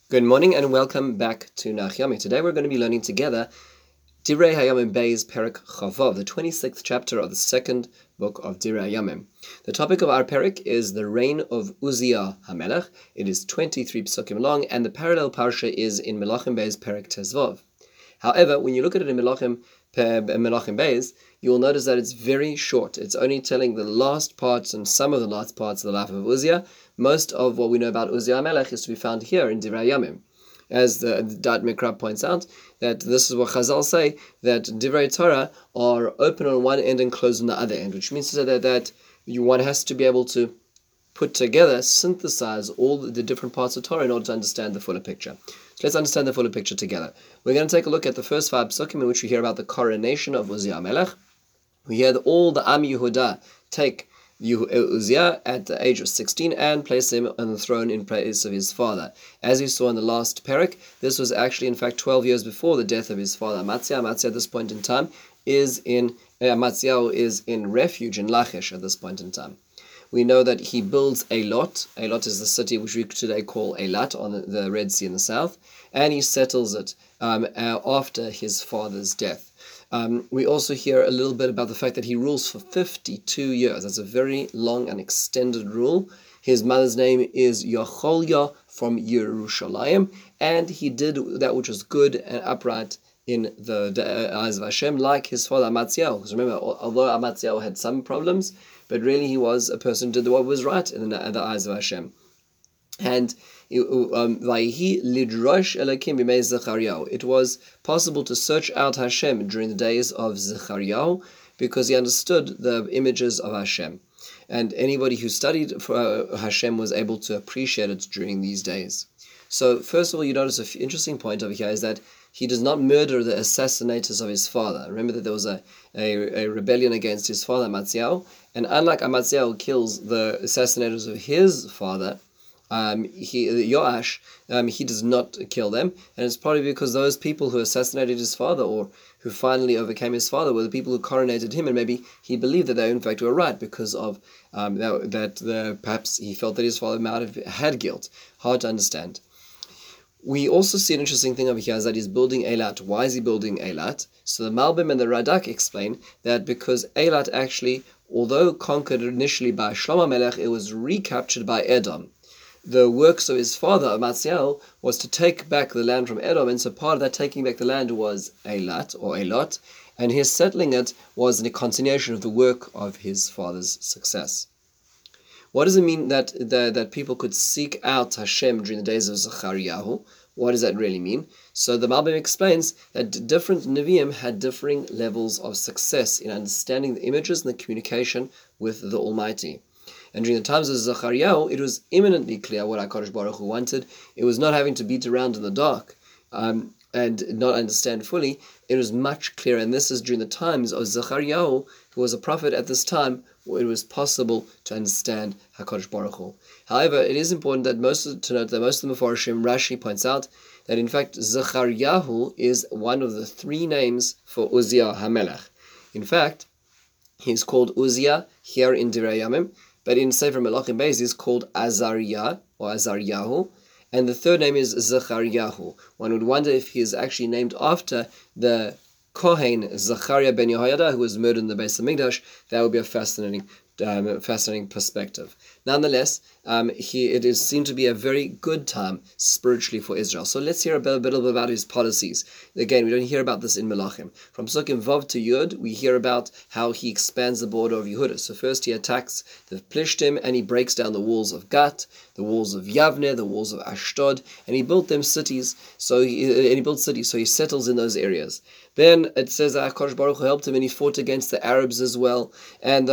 Good morning and welcome back to Nach Yomi. Today we're going to be learning together Divrei Hayamim Beis Perek Chavav, the 26th chapter of the second book of Divrei Hayamim. The topic of our perek is the reign of Uzziah HaMelech. It is 23 psukim long, and the parallel parsha is in Melachim Beis Perek Tezvav. However, when you look at it in Melachim Beis, you will notice that it's very short. It's only telling the last parts and some of the last parts of the life of Uzziah. Most of what we know about Uzziah HaMelech is to be found here in Divrei Hayamim. As the Da'at Mikra points out, that this is what Chazal say, that Divrei Torah are open on one end and closed on the other end, which means to say that one has to be able to put together, synthesize all the different parts of Torah in order to understand the fuller picture. So let's understand the fuller picture together. We're going to take a look at the first 5 psukim in which we hear about the coronation of Uzziah HaMelech. We hear that all the Am Yehuda take Uzziah at the age of 16 and place him on the throne in place of his father. As we saw in the last perek, this was actually in fact 12 years before the death of his father Amaziah. Amaziah at this point in time is in refuge in Lachish at this point in time. We know that he builds Eilat. Eilat is the city which we today call Eilat on the Red Sea in the south, and he settles it after his father's death. We also hear a little bit about the fact that he rules for 52 years. That's a very long and extended rule. His mother's name is Yacholya from Yerushalayim, and he did that which was good and upright in the eyes of Hashem, like his father Amaziah. Because remember, although Amaziah had some problems, but really he was a person who did what was right in the eyes of Hashem. And it was possible to search out Hashem during the days of Zechariah because he understood the images of Hashem. And anybody who studied Hashem was able to appreciate it during these days. So first of all, you notice an interesting point over here is that he does not murder the assassinators of his father. Remember that there was a rebellion against his father, Amaziah, and unlike Amaziah who kills the assassinators of his father, Yoash, he does not kill them, and it's probably because those people who assassinated his father or who finally overcame his father were the people who coronated him, and maybe he believed that they in fact were right because of perhaps he felt that his father might have had guilt. Hard to understand. We also see an interesting thing over here is that he's building Eilat. Why is he building Eilat? So the Malbim and the Radak explain that because Eilat actually, although conquered initially by Shlomo Melech, it was recaptured by Edom. The works of his father, Amaziah, was to take back the land from Edom, and so part of that taking back the land was Eilat, or Eilat, and his settling it was a continuation of the work of his father's success. What does it mean that people could seek out Hashem during the days of Zechariah? What does that really mean? So the Malbim explains that different Nevi'im had differing levels of success in understanding the images and the communication with the Almighty. And during the times of Zechariah, it was imminently clear what HaKadosh Baruch Hu wanted. It was not having to beat around in the dark and not understand fully. It was much clearer, and this is during the times of Zechariah, who was a prophet at this time, where it was possible to understand HaKadosh Baruch Hu. However, it is important that most of the Mefarshim, Rashi points out that in fact Zechariah is one of the 3 names for Uzziah HaMelech. In fact, he's called Uzziah here in Divrei Hayamim, but in Sefer Melachim Beis he's called Azariah or Azariyahu, and the third name is Zechariah. One would wonder if he is actually named after the Kohen Zechariah ben Yehoiada, who was murdered in the Beis HaMikdash. That would be a fascinating perspective. Nonetheless, it is seen to be a very good time spiritually for Israel. So let's hear a bit about his policies. Again, we don't hear about this in Melachim. From Psukim Vav to Yud, we hear about how he expands the border of Yehuda. So first he attacks the Plishtim, and he breaks down the walls of Gat, the walls of Yavne, the walls of Ashdod, and he built them cities. So he settles in those areas. Then it says that HaKadosh Baruch Hu helped him, and he fought against the Arabs as well, and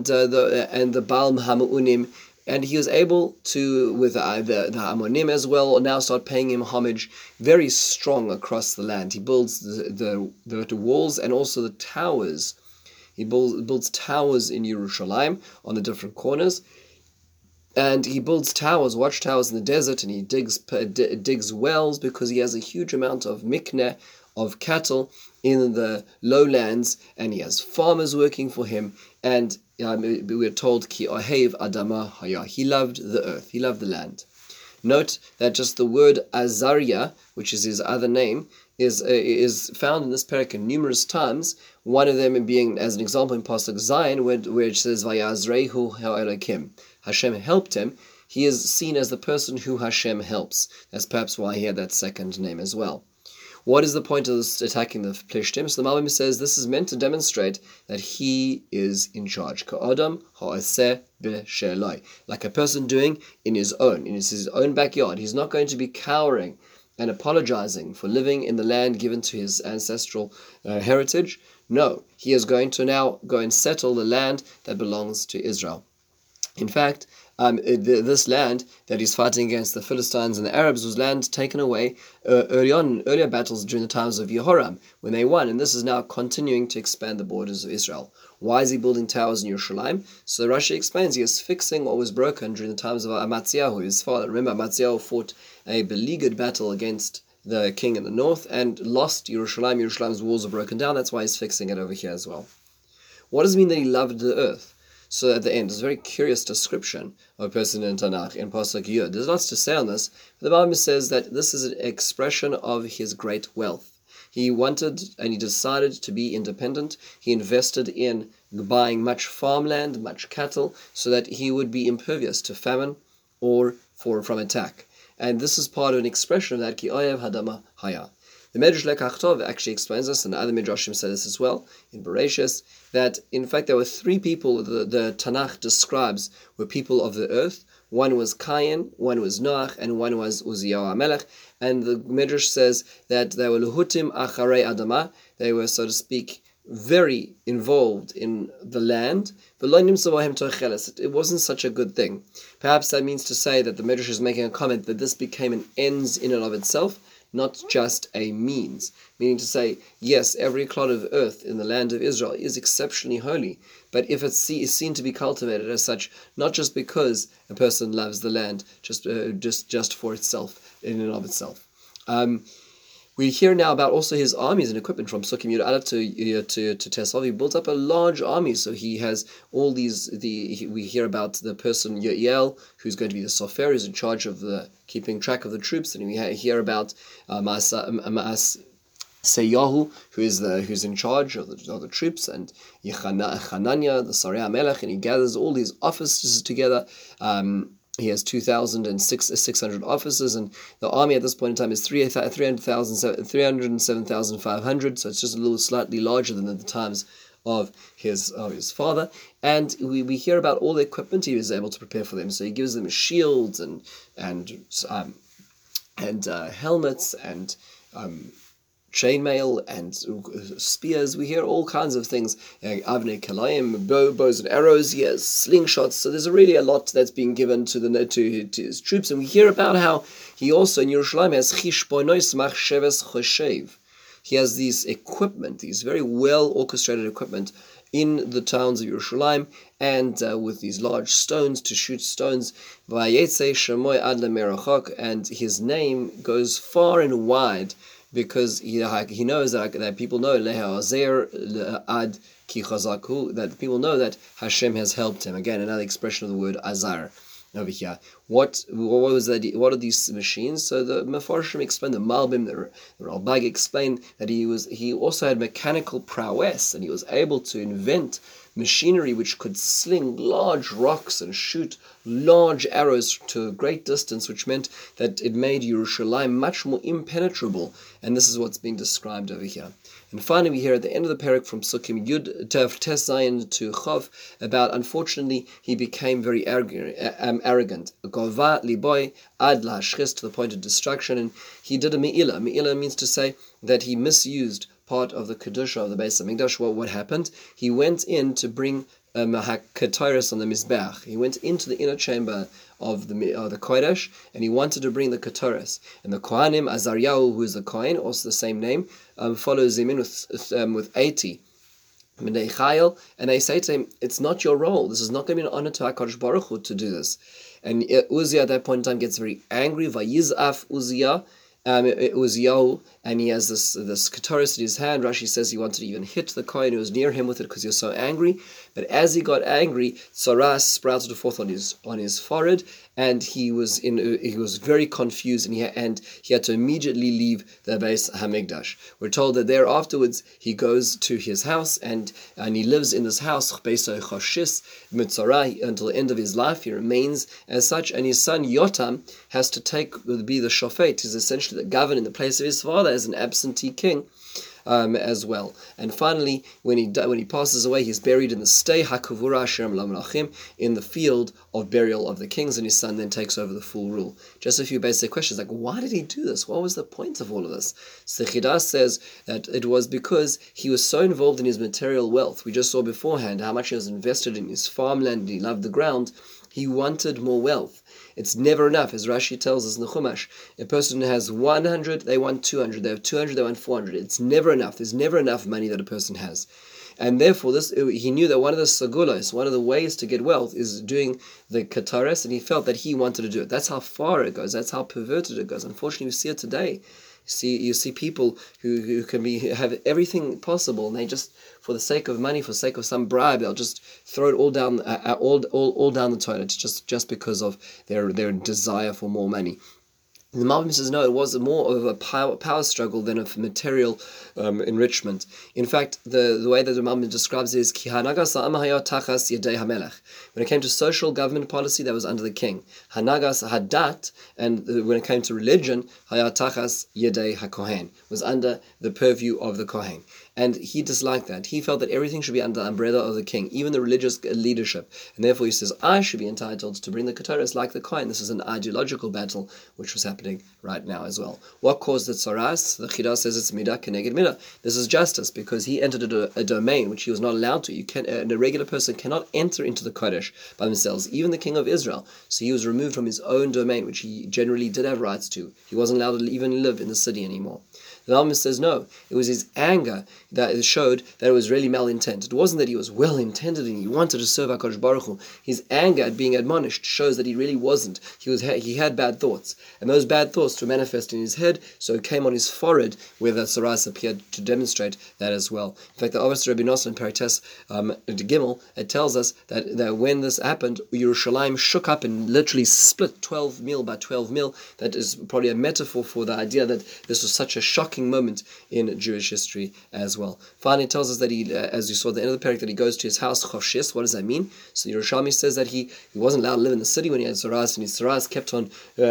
the Baal Hamunim, and he was able to, with the Ammonim as well, now start paying him homage, very strong across the land. He builds the walls and also the towers. He builds towers in Yerushalayim on the different corners, and he builds watchtowers in the desert, and he digs wells because he has a huge amount of mikneh, of cattle in the lowlands, and he has farmers working for him, and we're told Ki Ohev Adama Haya, he loved the earth, he loved the land. Note that just the word Azariah, which is his other name, is found in this parak numerous times. One of them being, as an example, in Pasuk Zion, where it says Vayazrehu ha'elokim. Hashem helped him. He is seen as the person who Hashem helps. That's perhaps why he had that second name as well. What is the point of this attacking the Plishtim? So the Malbim says this is meant to demonstrate that he is in charge. Ka'adam ha'aseh b'she'eloi. Like a person doing in his own backyard. He's not going to be cowering and apologizing for living in the land given to his ancestral heritage. No, he is going to now go and settle the land that belongs to Israel. In fact, this land that he's fighting against the Philistines and the Arabs was land taken away earlier battles during the times of Yehoram, when they won, and this is now continuing to expand the borders of Israel. Why is he building towers in Yerushalayim? So Rashi explains he is fixing what was broken during the times of Amatziyahu, his father. Remember, Amatziyahu fought a beleaguered battle against the king in the north and lost Yerushalayim. Yerushalayim's walls are broken down. That's why he's fixing it over here as well. What does it mean that he loved the earth? So at the end, it's a very curious description of a person in Tanakh, in Pasuk Yud. There's lots to say on this. But the Bible says that this is an expression of his great wealth. He wanted and he decided to be independent. He invested in buying much farmland, much cattle, so that he would be impervious to famine or from attack. And this is part of an expression of that, Ki oyev hadama haya. The Medrash Lekach Tov actually explains this, and other Midrashim say this as well, in Bereshis, that in fact there were three people the Tanakh describes were people of the earth. One was Cain, one was Noach, and one was Uziyahu HaMelech. And the Midrash says that they were Luhutim Acharei Adama, they were, so to speak, very involved in the land, but it wasn't such a good thing. Perhaps that means to say that the Midrash is making a comment that this became an ends in and of itself, not just a means. Meaning to say, yes, every clod of earth in the land of Israel is exceptionally holy, but if it's is seen to be cultivated as such, not just because a person loves the land, just for itself, in and of itself. We hear now about also his armies and equipment from Sukkim Yud Aleph to Tesov. He built up a large army, so he has all these. We hear about the person Yael, who's going to be the Sofer, who's in charge of keeping track of the troops, and we hear about Maas Seyahu, who's in charge of the troops, and Hanania, the Sarei HaMelech, and he gathers all these officers together. He has 2,600 officers, and the army at this point in time is 307,500, so it's just a little slightly larger than at the times of his father. And we hear about all the equipment he was able to prepare for them. So he gives them shields and helmets and chainmail and spears. We hear all kinds of things. Avnei Kalayim, bows and arrows. He has slingshots. So there's really a lot that's being given to his troops. And we hear about how he also in Yerushalayim has chishbonos machsheves choshev. He has these equipment, these very well orchestrated equipment in the towns of Yerushalayim, and with these large stones to shoot stones. Vayetze shemoy ad lemerachok, and his name goes far and wide, because he knows that people know ad ki chazaku, that people know that Hashem has helped him. Again, another expression of the word azar over here. What was that? What are these machines? So the Mefarshim explained, the Malbim, the Ralbag explained that he also had mechanical prowess, and he was able to invent machinery which could sling large rocks and shoot large arrows to a great distance, which meant that it made Yerushalayim much more impenetrable. And this is what's being described over here. And finally, we hear at the end of the parak from Sukkim Yud Tes Zayin to Chav about, unfortunately, he became very arrogant. Gova liboy ad lahashchis, to the point of destruction, and he did a me'ilah. Me'ilah means to say that he misused part of the kedusha of the Beis Hamikdash. What happened? He went in to bring Ketoros on the Mizbeach. He went into the inner chamber of the Kodesh, and he wanted to bring the Ketoros. And the Kohanim, Azariyahu, who is the Kohen, also the same name, follows him in with 80 Bnei Chayil, and they say to him, it's not your role. This is not going to be an honor to HaKadosh Baruch Hu to do this. And Uziah at that point in time gets very angry. Vayizaf Uziyahu, and he has this kataris in his hand. Rashi says he wanted to even hit the Kohen who was near him with it because he was so angry. But as he got angry, tsaras sprouted forth on his forehead, and he was very confused, and he had to immediately leave the Beis Hamikdash. We're told that there afterwards he goes to his house and he lives in this house until the end of his life. He remains as such, and his son Yotam has to be the shofet. He's essentially the governor in the place of his father as an absentee king. As well. And finally, when he passes away, he's buried in the Stei HaKavura Asher L'Malachim, in the field of burial of the kings, and his son then takes over the full rule. Just a few basic questions, like why did he do this? What was the point of all of this? So Chidas says that it was because he was so involved in his material wealth. We just saw beforehand how much he was invested in his farmland, and he loved the ground. He wanted more wealth. It's never enough, as Rashi tells us in the Chumash. A person has 100, they want 200. They have 200, they want 400. It's never enough. There's never enough money that a person has. And therefore, he knew that one of the segulos, one of the ways to get wealth, is doing the katares, and he felt that he wanted to do it. That's how far it goes. That's how perverted it goes. Unfortunately, we see it today. You see people who can have everything possible, and they just, for the sake of money, for the sake of some bribe, they'll just throw it all down the toilet just because of their desire for more money. The Malbim says no, it was more of a power struggle than of material enrichment. In fact, the way that the Malbim describes it is ki hanagas ha'am hayat tachas yedei hamelech. When it came to social government policy, that was under the king. Hanagas hadat, and when it came to religion, hayat tachas yedei hakohen, was under the purview of the kohen. And he disliked that. He felt that everything should be under the umbrella of the king, even the religious leadership. And therefore he says, I should be entitled to bring the kataras like the kohen. This is an ideological battle which was happening right now as well. What caused the tsaras? The Chidah says it's midah keneged midah. This is justice, because he entered a domain which he was not allowed to. A regular person cannot enter into the Kodesh by themselves, even the king of Israel. So he was removed from his own domain, which he generally did have rights to. He wasn't allowed to even live in the city anymore. The Malbim says no, it was his anger that showed that it was really malintent. It wasn't that he was well-intended and he wanted to serve HaKadosh Baruch Hu. His anger at being admonished shows that he really wasn't. He had bad thoughts, and those bad thoughts were manifest in his head, so it came on his forehead where the tsaras appeared to demonstrate that as well. In fact, the Avos Rabbi Nosson in Perites Gimel, it tells us that when this happened, Yerushalayim shook up and literally split 12 mil by 12 mil. That is probably a metaphor for the idea that this was such a shocking moment in Jewish history as well. Finally, it tells us that he, as you saw at the end of the parak, that he goes to his house Choshis. What does that mean? So Yerushalmi says that he wasn't allowed to live in the city when he had tsaras, and his tsaras kept on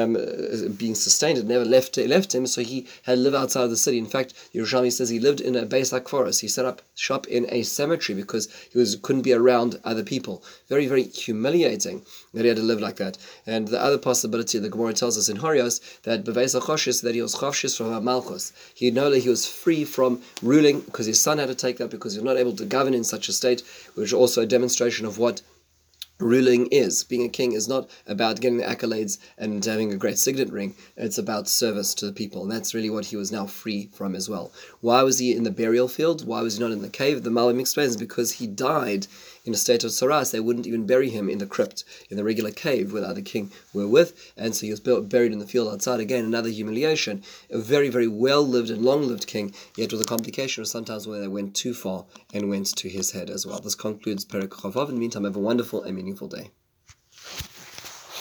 being sustained. It never left him, so he had to live outside of the city. In fact, Yerushalmi says he lived in a Beis HaKforos. He set up shop in a cemetery because he couldn't be around other people. Very, very humiliating that he had to live like that. And the other possibility, the Gemara tells us in Horios, that Beis HaChoshis, that he was Choshis from Malchus. He know that he was free from ruling because his son had to take that, because he was not able to govern in such a state, which is also a demonstration of what ruling is. Being a king is not about getting the accolades and having a great signet ring. It's about service to the people, and that's really what he was now free from as well. Why was he in the burial field? Why was he not in the cave? The Malbim explains because he died in a state of tsaras. They wouldn't even bury him in the crypt, in the regular cave where the other king were with, and so he was buried in the field outside. Again, another humiliation. A very, very well-lived and long-lived king, yet with a complication of sometimes where they went too far and went to his head as well. This concludes Perek Chavav. In the meantime, have a wonderful and meaningful day.